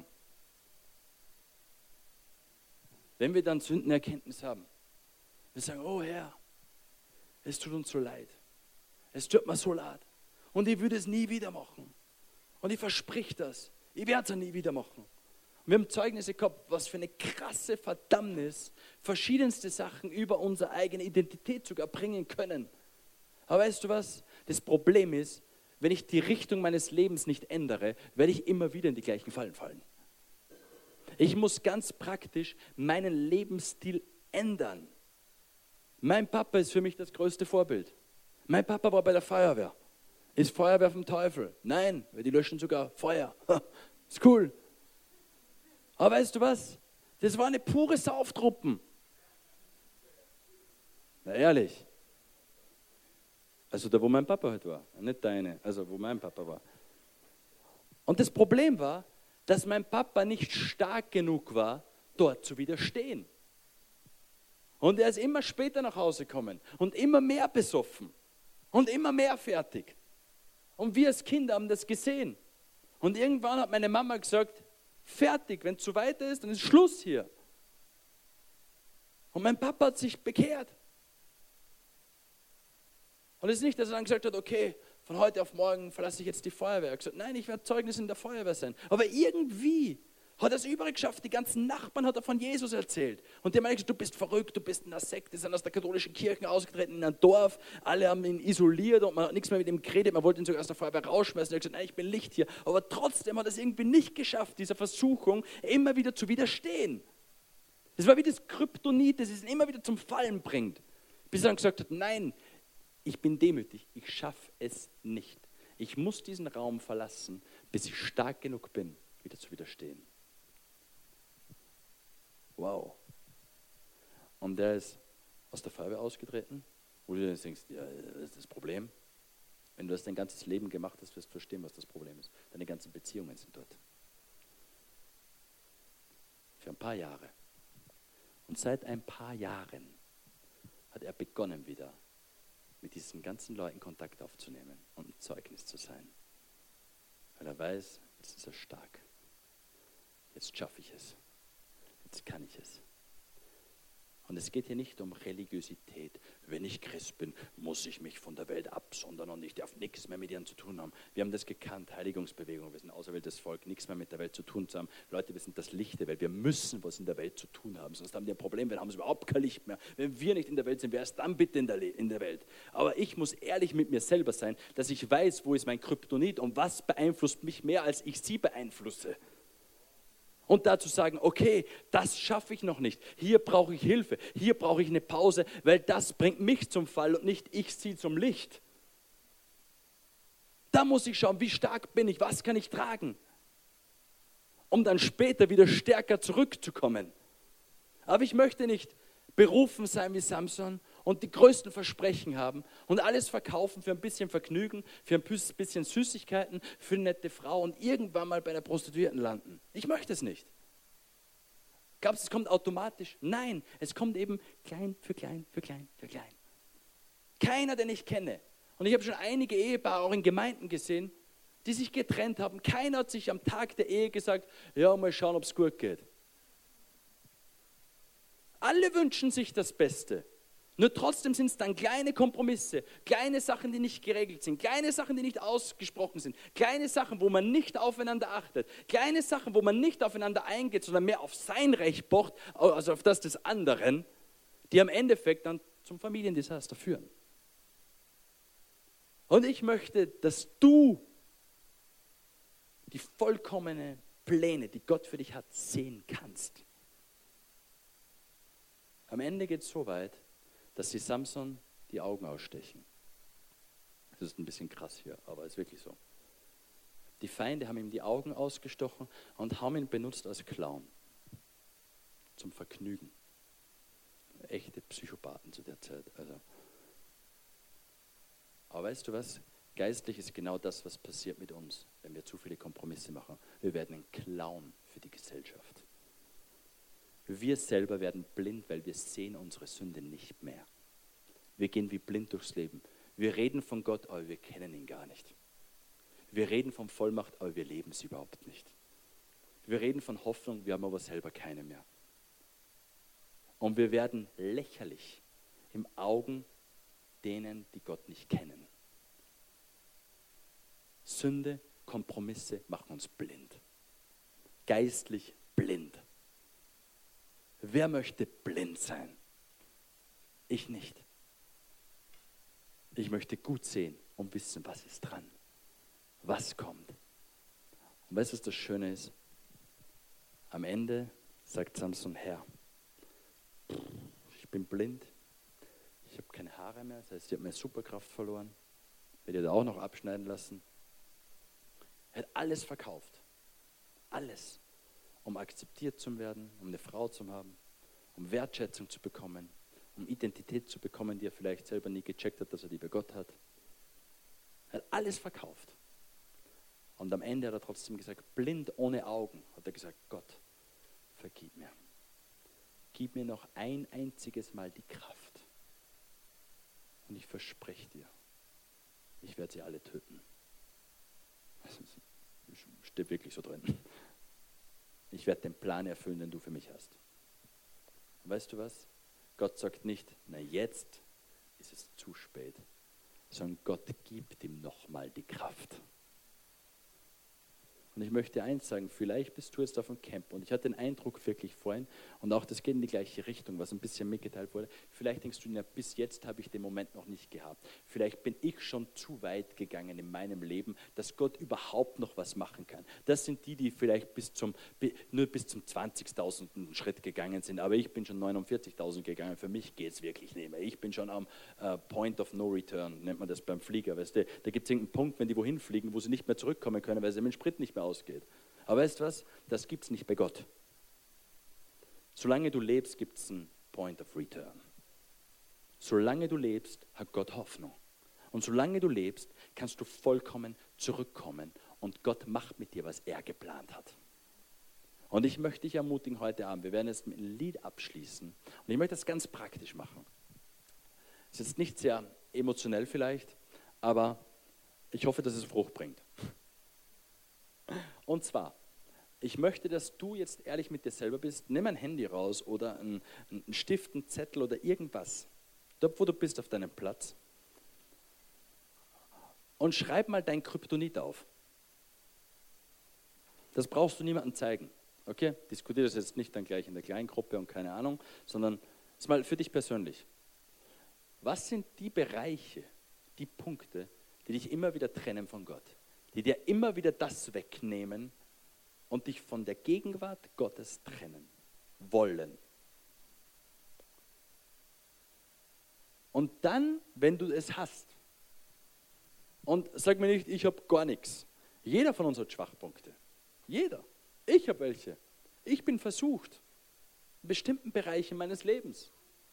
Wenn wir dann Sündenerkenntnis haben. Wir sagen, oh Herr, es tut uns so leid. Es tut mir so leid. Und ich würde es nie wieder machen. Und ich versprich das. Ich werde es nie wieder machen. Und wir haben Zeugnisse gehabt, was für eine krasse Verdammnis verschiedenste Sachen über unsere eigene Identität sogar bringen können. Aber weißt du was? Das Problem ist, wenn ich die Richtung meines Lebens nicht ändere, werde ich immer wieder in die gleichen Fallen fallen. Ich muss ganz praktisch meinen Lebensstil ändern. Mein Papa ist für mich das größte Vorbild. Mein Papa war bei der Feuerwehr. Ist Feuerwehr vom Teufel? Nein, weil die löschen sogar Feuer. Ist cool. Aber weißt du was? Das war eine pure Sauftruppen. Na ehrlich. Also da, wo mein Papa halt war. Nicht deine, also wo mein Papa war. Und das Problem war, dass mein Papa nicht stark genug war, dort zu widerstehen. Und er ist immer später nach Hause gekommen und immer mehr besoffen und immer mehr fertig. Und wir als Kinder haben das gesehen. Und irgendwann hat meine Mama gesagt, fertig, wenn es so weiter ist, dann ist Schluss hier. Und mein Papa hat sich bekehrt. Und es ist nicht, dass er dann gesagt hat, okay, von heute auf morgen verlasse ich jetzt die Feuerwehr. Er hat gesagt, nein, ich werde Zeugnis in der Feuerwehr sein. Aber irgendwie hat er es übrig geschafft, die ganzen Nachbarn hat er von Jesus erzählt. Und die haben gesagt, du bist verrückt, du bist in einer Sekte, sind aus der katholischen Kirche ausgetreten in ein Dorf, alle haben ihn isoliert und man hat nichts mehr mit ihm geredet, man wollte ihn sogar aus der Feuerwehr rausschmeißen. Er hat gesagt, nein, ich bin Licht hier. Aber trotzdem hat er es irgendwie nicht geschafft, dieser Versuchung immer wieder zu widerstehen. Das war wie das Kryptonit, das es immer wieder zum Fallen bringt. Bis er dann gesagt hat, nein, ich bin demütig, ich schaffe es nicht. Ich muss diesen Raum verlassen, bis ich stark genug bin, wieder zu widerstehen. Wow. Und der ist aus der Feuerwehr ausgetreten, wo du dir denkst, ja, das ist das Problem. Wenn du das dein ganzes Leben gemacht hast, wirst du verstehen, was das Problem ist. Deine ganzen Beziehungen sind dort. Für ein paar Jahre. Und seit ein paar Jahren hat er begonnen wieder mit diesen ganzen Leuten Kontakt aufzunehmen und ein Zeugnis zu sein. Weil er weiß, jetzt ist er stark. Jetzt schaffe ich es. Jetzt kann ich es. Und es geht hier nicht um Religiosität. Wenn ich Christ bin, muss ich mich von der Welt absondern und ich darf nichts mehr mit ihnen zu tun haben. Wir haben das gekannt, Heiligungsbewegung, wir sind ein auserwähltes Volk, nichts mehr mit der Welt zu tun zu haben. Leute, wir sind das Licht der Welt, wir müssen was in der Welt zu tun haben, sonst haben wir ein Problem, wir haben überhaupt kein Licht mehr. Wenn wir nicht in der Welt sind, wer ist dann bitte in der, in der Welt? Aber ich muss ehrlich mit mir selber sein, dass ich weiß, wo ist mein Kryptonit und was beeinflusst mich mehr, als ich sie beeinflusse. Und dazu sagen, okay, das schaffe ich noch nicht. Hier brauche ich Hilfe. Hier brauche ich eine Pause, weil das bringt mich zum Fall und nicht ich sie zum Licht. Da muss ich schauen, wie stark bin ich, was kann ich tragen. um dann später wieder stärker zurückzukommen. Aber ich möchte nicht berufen sein wie Samson und die größten Versprechen haben und alles verkaufen für ein bisschen Vergnügen, für ein bisschen Süßigkeiten, für eine nette Frau und irgendwann mal bei der Prostituierten landen. Ich möchte es nicht. Glaubst du, es kommt automatisch? Nein, es kommt eben klein für klein, für klein, für klein. Keiner, den ich kenne. Und ich habe schon einige Ehepaare auch in Gemeinden gesehen, die sich getrennt haben. Keiner hat sich am Tag der Ehe gesagt, ja, mal schauen, ob es gut geht. Alle wünschen sich das Beste. Nur trotzdem sind es dann kleine Kompromisse, kleine Sachen, die nicht geregelt sind, kleine Sachen, die nicht ausgesprochen sind, kleine Sachen, wo man nicht aufeinander achtet, kleine Sachen, wo man nicht aufeinander eingeht, sondern mehr auf sein Recht pocht, also auf das des anderen, die am Endeffekt dann zum Familiendesaster führen. Und ich möchte, dass du die vollkommenen Pläne, die Gott für dich hat, sehen kannst. Am Ende geht es so weit, dass sie Samson die Augen ausstechen. Das ist ein bisschen krass hier, aber es ist wirklich so. Die Feinde haben ihm die Augen ausgestochen und haben ihn benutzt als Clown. Zum Vergnügen. Echte Psychopathen zu der Zeit. Also. Aber weißt du was? Geistlich ist genau das, was passiert mit uns, wenn wir zu viele Kompromisse machen. Wir werden ein Clown für die Gesellschaft. Wir selber werden blind, weil wir sehen unsere Sünde nicht mehr. Wir gehen wie blind durchs Leben. Wir reden von Gott, aber wir kennen ihn gar nicht. Wir reden von Vollmacht, aber wir leben sie überhaupt nicht. Wir reden von Hoffnung, wir haben aber selber keine mehr. Und wir werden lächerlich im Augen denen, die Gott nicht kennen. Sünde, Kompromisse machen uns blind. Geistlich blind. Wer möchte blind sein? Ich nicht. Ich möchte gut sehen und wissen, was ist dran. Was kommt. Und weißt du, was das Schöne ist? Am Ende sagt Samson, Herr, ich bin blind, ich habe keine Haare mehr, das heißt, ich habe meine Superkraft verloren, werde da auch noch abschneiden lassen. Er hat alles verkauft. Alles. Um akzeptiert zu werden, um eine Frau zu haben, um Wertschätzung zu bekommen, um Identität zu bekommen, die er vielleicht selber nie gecheckt hat, dass er die bei Gott hat. Er hat alles verkauft. Und am Ende hat er trotzdem gesagt, blind ohne Augen, hat er gesagt, Gott, vergib mir. Gib mir noch ein einziges Mal die Kraft. Und ich verspreche dir, ich werde sie alle töten. Das steht wirklich so drin. Ich werde den Plan erfüllen, den du für mich hast. Und weißt du was? Gott sagt nicht, na jetzt ist es zu spät, sondern Gott gibt ihm nochmal die Kraft. Und ich möchte eins sagen, vielleicht bist du jetzt auf dem Camp und ich hatte den Eindruck wirklich vorhin und auch das geht in die gleiche Richtung, was ein bisschen mitgeteilt wurde. Vielleicht denkst du, ja, bis jetzt habe ich den Moment noch nicht gehabt. Vielleicht bin ich schon zu weit gegangen in meinem Leben, dass Gott überhaupt noch was machen kann. Das sind die, die vielleicht bis zum, nur bis zum zwanzigtausendsten Schritt gegangen sind, aber ich bin schon neunundvierzigtausend gegangen. Für mich geht es wirklich nicht mehr. Ich bin schon am uh, Point of No Return, nennt man das beim Flieger. Weißt du? Da gibt es irgendeinen Punkt, wenn die wohin fliegen, wo sie nicht mehr zurückkommen können, weil sie mit dem Sprit nicht mehr ausgeht. Aber weißt du was? Das gibt es nicht bei Gott. Solange du lebst, gibt es einen Point of Return. Solange du lebst, hat Gott Hoffnung. Und solange du lebst, kannst du vollkommen zurückkommen und Gott macht mit dir, was er geplant hat. Und ich möchte dich ermutigen heute Abend, wir werden jetzt mit einem Lied abschließen und ich möchte das ganz praktisch machen. Es ist nicht sehr emotionell vielleicht, aber ich hoffe, dass es Frucht bringt. Und zwar, ich möchte, dass du jetzt ehrlich mit dir selber bist. Nimm ein Handy raus oder einen, einen Stift, einen Zettel oder irgendwas. Dort, wo du bist, auf deinem Platz. Und schreib mal dein Kryptonit auf. Das brauchst du niemandem zeigen. Okay? Diskutiere das jetzt nicht dann gleich in der Kleingruppe und keine Ahnung, sondern das ist mal für dich persönlich. Was sind die Bereiche, die Punkte, die dich immer wieder trennen von Gott? Die dir immer wieder das wegnehmen und dich von der Gegenwart Gottes trennen wollen. Und dann, wenn du es hast, und sag mir nicht, ich habe gar nichts. Jeder von uns hat Schwachpunkte. Jeder. Ich habe welche. Ich bin versucht in bestimmten Bereichen meines Lebens.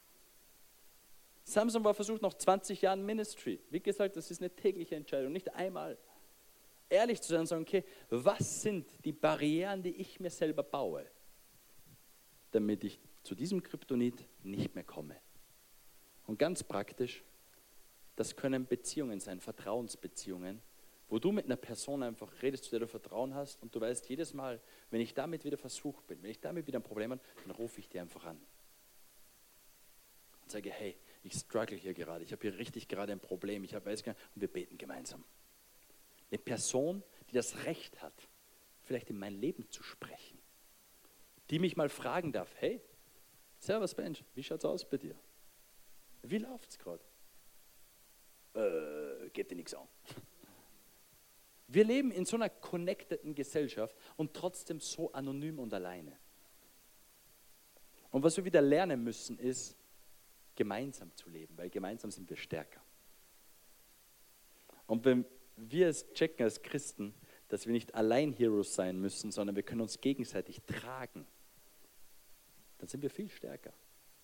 Samson war versucht nach zwanzig Jahren Ministry. Wie gesagt, das ist eine tägliche Entscheidung, nicht einmal. Ehrlich zu sein und sagen, okay, was sind die Barrieren, die ich mir selber baue, damit ich zu diesem Kryptonit nicht mehr komme. Und ganz praktisch, das können Beziehungen sein, Vertrauensbeziehungen, wo du mit einer Person einfach redest, zu der du Vertrauen hast und du weißt jedes Mal, wenn ich damit wieder versucht bin, wenn ich damit wieder ein Problem habe, dann rufe ich dir einfach an. Und sage, hey, ich struggle hier gerade, ich habe hier richtig gerade ein Problem, ich habe, weiß gar nicht, und wir beten gemeinsam. Eine Person, die das Recht hat, vielleicht in mein Leben zu sprechen, die mich mal fragen darf, hey, servus Mensch, wie schaut's aus bei dir? Wie läuft's gerade? Äh, geht dir nichts an. Wir leben in so einer connecteden Gesellschaft und trotzdem so anonym und alleine. Und was wir wieder lernen müssen, ist, gemeinsam zu leben, weil gemeinsam sind wir stärker. Und wenn wir es checken als Christen, dass wir nicht allein Heroes sein müssen, sondern wir können uns gegenseitig tragen, dann sind wir viel stärker.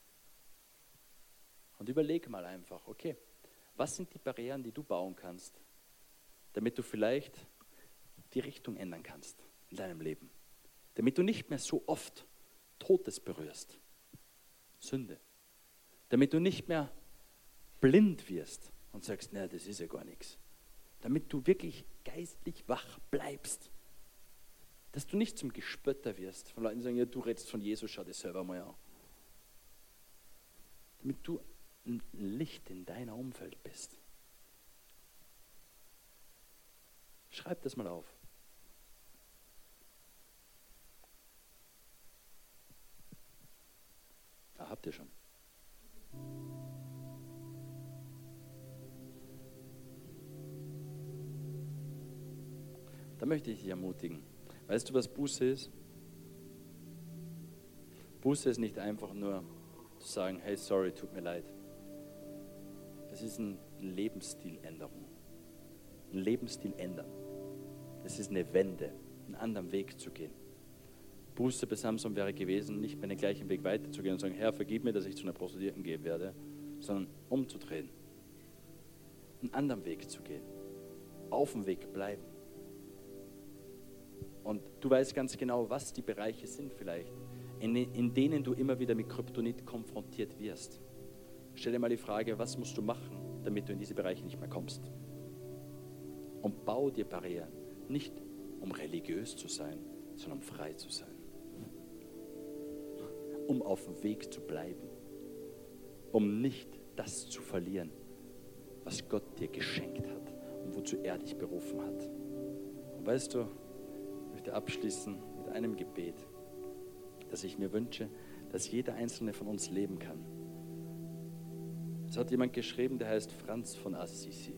Und überleg mal einfach, okay, was sind die Barrieren, die du bauen kannst, damit du vielleicht die Richtung ändern kannst in deinem Leben. Damit du nicht mehr so oft Totes berührst. Sünde. Damit du nicht mehr blind wirst und sagst, na, das ist ja gar nichts. Damit du wirklich geistlich wach bleibst. Dass du nicht zum Gespötter wirst von Leuten, die sagen, ja, du redest von Jesus, schau dir selber mal an. Damit du ein Licht in deiner Umfeld bist. Schreib das mal auf. Da habt ihr schon. Da möchte ich dich ermutigen. Weißt du, was Buße ist? Buße ist nicht einfach nur zu sagen, hey, sorry, tut mir leid. Es ist eine Lebensstiländerung. Ein Lebensstil ändern. Es ist eine Wende, einen anderen Weg zu gehen. Buße bei Samson wäre gewesen, nicht mehr den gleichen Weg weiterzugehen und sagen, Herr, vergib mir, dass ich zu einer Prostituierten gehen werde, sondern umzudrehen. Einen anderen Weg zu gehen. Auf dem Weg bleiben. Und du weißt ganz genau, was die Bereiche sind vielleicht, in, in denen du immer wieder mit Kryptonit konfrontiert wirst. Stell dir mal die Frage, was musst du machen, damit du in diese Bereiche nicht mehr kommst? Und bau dir Barrieren, nicht um religiös zu sein, sondern um frei zu sein. Um auf dem Weg zu bleiben. Um nicht das zu verlieren, was Gott dir geschenkt hat und wozu er dich berufen hat. Und weißt du, ich möchte abschließen mit einem Gebet, das ich mir wünsche, dass jeder Einzelne von uns leben kann. Es hat jemand geschrieben, der heißt Franz von Assisi.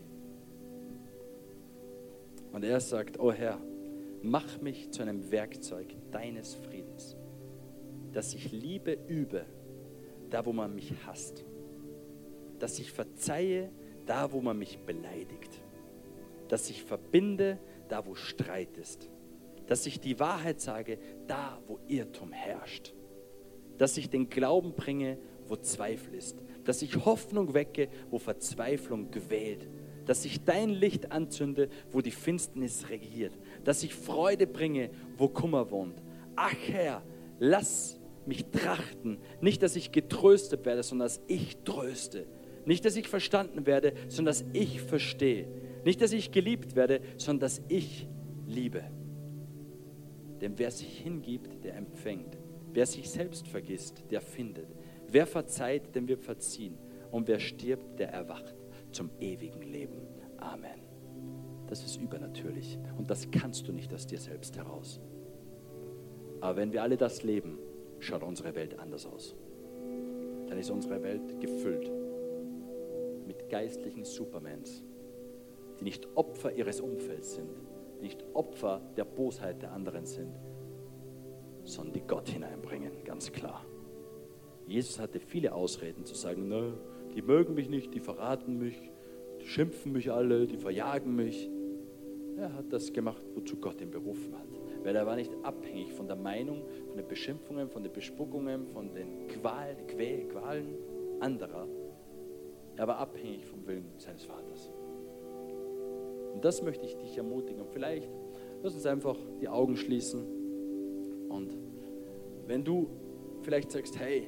Und er sagt, oh Herr, mach mich zu einem Werkzeug deines Friedens, dass ich Liebe übe, da wo man mich hasst, dass ich verzeihe, da wo man mich beleidigt, dass ich verbinde, da wo Streit ist, dass ich die Wahrheit sage, da wo Irrtum herrscht, dass ich den Glauben bringe, wo Zweifel ist, dass ich Hoffnung wecke, wo Verzweiflung quält, dass ich dein Licht anzünde, wo die Finsternis regiert, dass ich Freude bringe, wo Kummer wohnt. Ach Herr, lass mich trachten, nicht, dass ich getröstet werde, sondern dass ich tröste. Nicht, dass ich verstanden werde, sondern dass ich verstehe. Nicht, dass ich geliebt werde, sondern dass ich liebe. Denn wer sich hingibt, der empfängt. Wer sich selbst vergisst, der findet. Wer verzeiht, dem wird verziehen. Und wer stirbt, der erwacht zum ewigen Leben. Amen. Das ist übernatürlich. Und das kannst du nicht aus dir selbst heraus. Aber wenn wir alle das leben, schaut unsere Welt anders aus. Dann ist unsere Welt gefüllt mit geistlichen Supermans, die nicht Opfer ihres Umfelds sind, die nicht Opfer der Bosheit der anderen sind, sondern die Gott hineinbringen, ganz klar. Jesus hatte viele Ausreden zu sagen, ne, die mögen mich nicht, die verraten mich, die schimpfen mich alle, die verjagen mich. Er hat das gemacht, wozu Gott ihn berufen hat. Weil er war nicht abhängig von der Meinung, von den Beschimpfungen, von den Bespuckungen, von den Qualen, Quä- Qualen anderer. Er war abhängig vom Willen seines Vaters. Und das möchte ich dich ermutigen. Und vielleicht lass uns einfach die Augen schließen. Und wenn du vielleicht sagst, hey,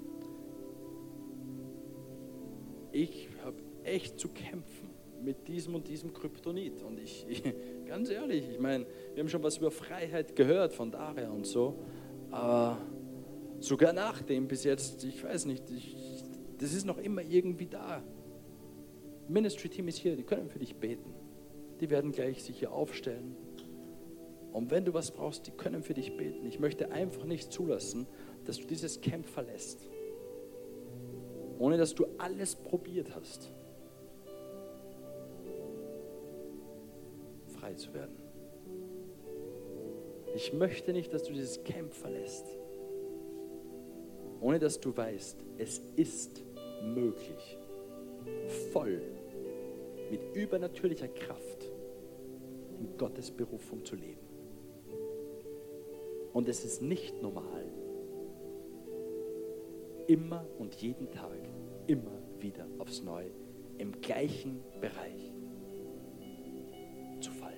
ich habe echt zu kämpfen mit diesem und diesem Kryptonit. Und ich, ich ganz ehrlich, ich meine, wir haben schon was über Freiheit gehört von Daria und so, aber sogar nach dem bis jetzt, ich weiß nicht, ich, das ist noch immer irgendwie da. Ministry-Team ist hier, die können für dich beten. Die werden gleich sich hier aufstellen. Und wenn du was brauchst, die können für dich beten. Ich möchte einfach nicht zulassen, dass du dieses Camp verlässt, ohne dass du alles probiert hast, frei zu werden. Ich möchte nicht, dass du dieses Camp verlässt, ohne dass du weißt, es ist möglich, voll mit übernatürlicher Kraft in Gottes Berufung zu leben. Und es ist nicht normal, immer und jeden Tag, immer wieder aufs Neue, im gleichen Bereich zu fallen.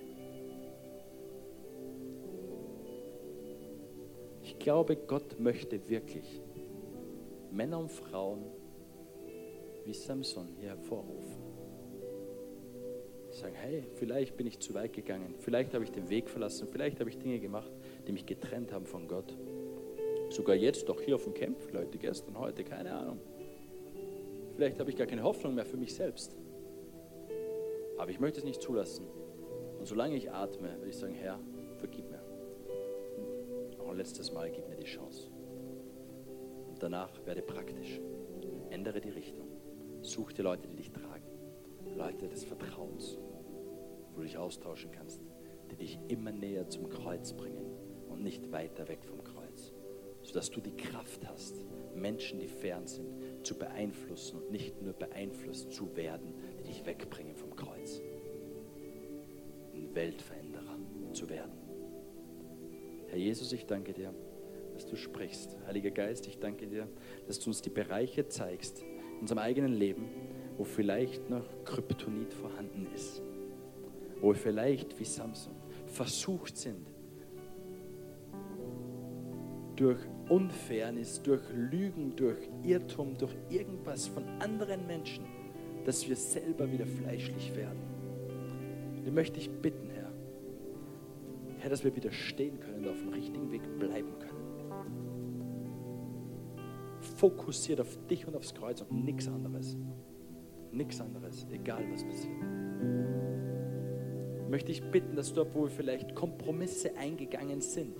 Ich glaube, Gott möchte wirklich Männer und Frauen wie Samson hier hervorrufen. Sagen, hey, vielleicht bin ich zu weit gegangen, vielleicht habe ich den Weg verlassen, vielleicht habe ich Dinge gemacht, die mich getrennt haben von Gott. Sogar jetzt doch hier auf dem Camp, Leute, gestern, heute, keine Ahnung. Vielleicht habe ich gar keine Hoffnung mehr für mich selbst. Aber ich möchte es nicht zulassen. Und solange ich atme, will ich sagen, Herr, vergib mir. Noch ein letztes Mal, gib mir die Chance. Und danach werde praktisch. Ändere die Richtung. Such dir Leute, die dich tragen. Leute des Vertrauens, wo du dich austauschen kannst, die dich immer näher zum Kreuz bringen und nicht weiter weg vom Kreuz. Sodass du die Kraft hast, Menschen, die fern sind, zu beeinflussen und nicht nur beeinflusst zu werden, die dich wegbringen vom Kreuz. Ein Weltveränderer zu werden. Herr Jesus, ich danke dir, dass du sprichst. Heiliger Geist, ich danke dir, dass du uns die Bereiche zeigst in unserem eigenen Leben, wo vielleicht noch Kryptonit vorhanden ist. Wo wir vielleicht wie Samson versucht sind, durch Unfairness, durch Lügen, durch Irrtum, durch irgendwas von anderen Menschen, dass wir selber wieder fleischlich werden. Ich möchte dich bitten, Herr, Herr, dass wir wieder stehen können und auf dem richtigen Weg bleiben können. Fokussiert auf dich und aufs Kreuz und nichts anderes. Nichts anderes, egal was passiert. Ich möchte dich bitten, dass dort, wo wir vielleicht Kompromisse eingegangen sind,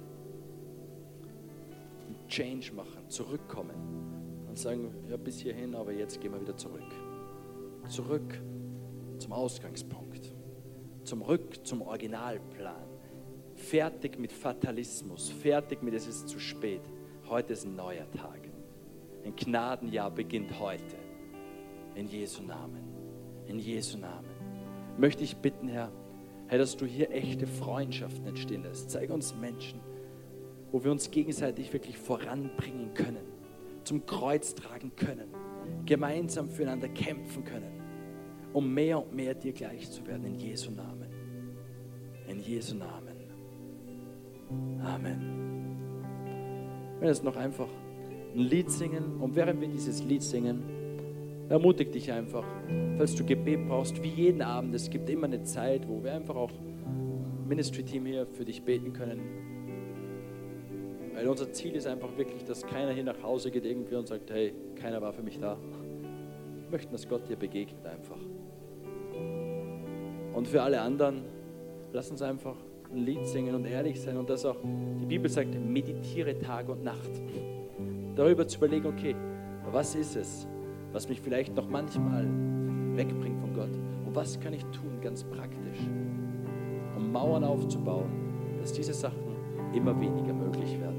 einen Change machen, zurückkommen und sagen, ja, bis hierhin, aber jetzt gehen wir wieder zurück. Zurück zum Ausgangspunkt. Zurück zum Originalplan. Fertig mit Fatalismus, fertig mit es ist zu spät. Heute ist ein neuer Tag. Ein Gnadenjahr beginnt heute. In Jesu Namen. In Jesu Namen. Möchte ich bitten, Herr, Herr, dass du hier echte Freundschaften entstehen lässt. Zeig uns Menschen, wo wir uns gegenseitig wirklich voranbringen können, zum Kreuz tragen können, gemeinsam füreinander kämpfen können, um mehr und mehr dir gleich zu werden. In Jesu Namen. In Jesu Namen. Amen. Wir werden jetzt noch einfach ein Lied singen und während wir dieses Lied singen, ermutige dich einfach, falls du Gebet brauchst, wie jeden Abend. Es gibt immer eine Zeit, wo wir einfach auch Ministry-Team hier für dich beten können. Weil unser Ziel ist einfach wirklich, dass keiner hier nach Hause geht irgendwie und sagt, hey, keiner war für mich da. Wir möchten, dass Gott dir begegnet einfach. Und für alle anderen, lass uns einfach ein Lied singen und ehrlich sein und das auch, die Bibel sagt, meditiere Tag und Nacht. Darüber zu überlegen, okay, was ist es, was mich vielleicht noch manchmal wegbringt von Gott. Und was kann ich tun, ganz praktisch, um Mauern aufzubauen, dass diese Sachen immer weniger möglich werden.